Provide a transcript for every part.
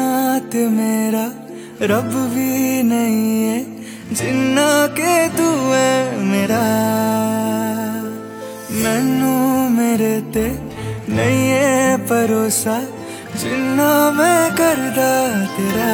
ते मेरा रब भी नहीं है, जिन्ना के तू है मेरा। मैनू मेरे ते नहीं है भरोसा, जिन्ना मैं करदा तेरा।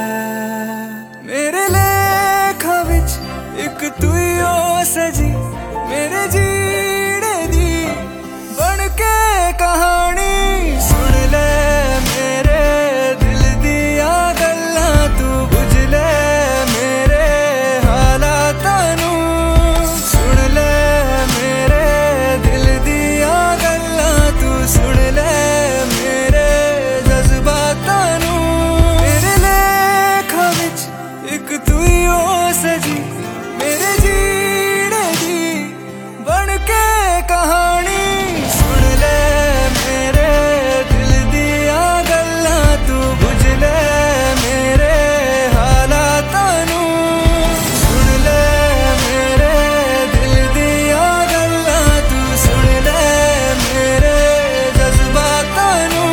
मेरे लेखा विच एक तू ही हो सजी, मेरे जीने दी बन के कहानी। सुन ले मेरे दिल दिया गल्लां, तू बुझ ले मेरे हालातां नू। सुन ले मेरे दिल दिया गल्लां, तू सुन ले मेरे जज्बातां नू। मेरे लेखा विच एक तू ही हो सजी, मेरे जीने दी बन के कहानी। सुन ले मेरे दिल दिया गल्लां, तू बुझ ले मेरे हालातां नू। सुन ले मेरे दिल दिया गल्लां, तू सुन ले मेरे जज्बातां नू।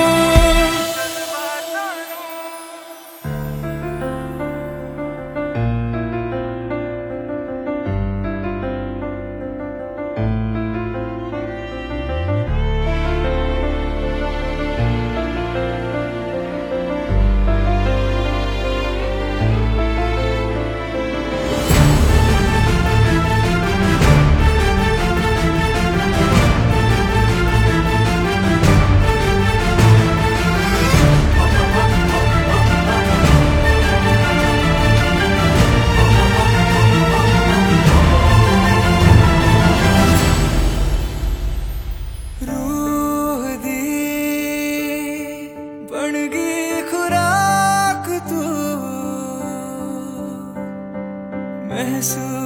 रूह दी बन गई खुराक तू, महसूस